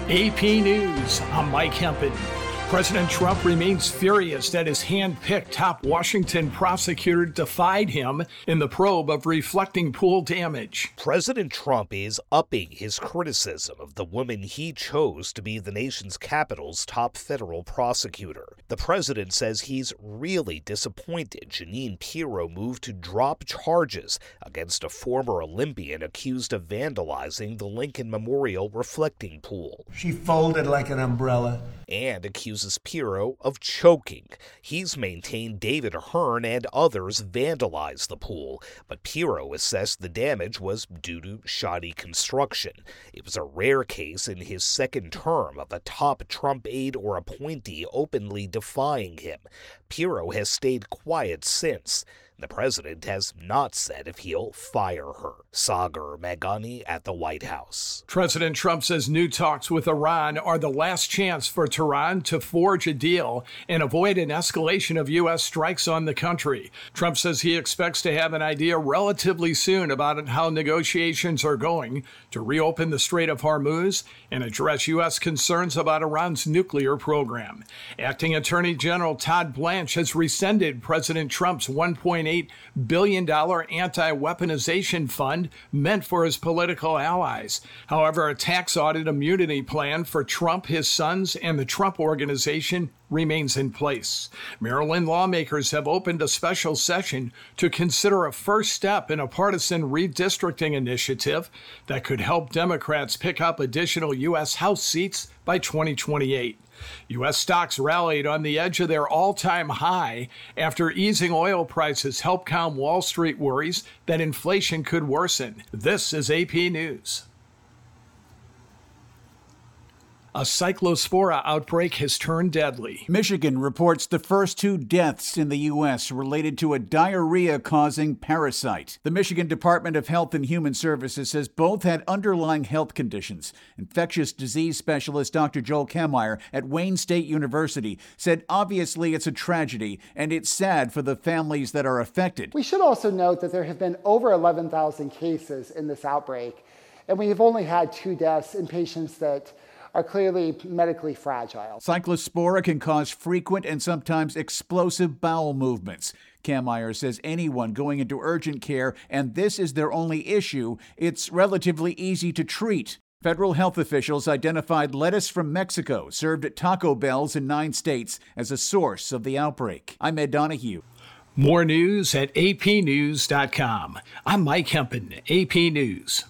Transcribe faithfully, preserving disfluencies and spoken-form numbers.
A P News, I'm Mike Hempen. President Trump remains furious that his hand-picked top Washington prosecutor defied him in the probe of reflecting pool damage. President Trump is upping his criticism of the woman he chose to be the nation's capital's top federal prosecutor. The president says he's really disappointed Jeanine Pirro moved to drop charges against a former Olympian accused of vandalizing the Lincoln Memorial reflecting pool. She folded like an umbrella. And accuses Pirro of choking. He's maintained David Hearn and others vandalized the pool, but Pirro assessed the damage was due to shoddy construction. It was a rare case in his second term of a top Trump aide or appointee openly defying him. Pirro has stayed quiet since. The president has not said if he'll fire her. Sagar Meghani at the White House. President Trump says new talks with Iran are the last chance for Tehran to forge a deal and avoid an escalation of U S strikes on the country. Trump says he expects to have an idea relatively soon about how negotiations are going to reopen the Strait of Hormuz and address U S concerns about Iran's nuclear program. Acting Attorney General Todd Blanche has rescinded President Trump's one point eight billion dollars anti-weaponization fund meant for his political allies. However, a tax audit immunity plan for Trump, his sons, and the Trump Organization remains in place. Maryland lawmakers have opened a special session to consider a first step in a partisan redistricting initiative that could help Democrats pick up additional U S House seats by twenty twenty-eight. U S stocks rallied on the edge of their all-time high after easing oil prices helped calm Wall Street worries that inflation could worsen. This is A P News. A cyclospora outbreak has turned deadly. Michigan reports the first two deaths in the U S related to a diarrhea-causing parasite. The Michigan Department of Health and Human Services says both had underlying health conditions. Infectious disease specialist Doctor Joel Kammeier at Wayne State University said obviously it's a tragedy and it's sad for the families that are affected. We should also note that there have been over eleven thousand cases in this outbreak, and we have only had two deaths in patients that are clearly medically fragile. Cyclospora can cause frequent and sometimes explosive bowel movements. Kammeier says anyone going into urgent care, and this is their only issue, it's relatively easy to treat. Federal health officials identified lettuce from Mexico served at Taco Bells in nine states as a source of the outbreak. I'm Ed Donahue. More news at A P news dot com. I'm Mike Hempen, A P News.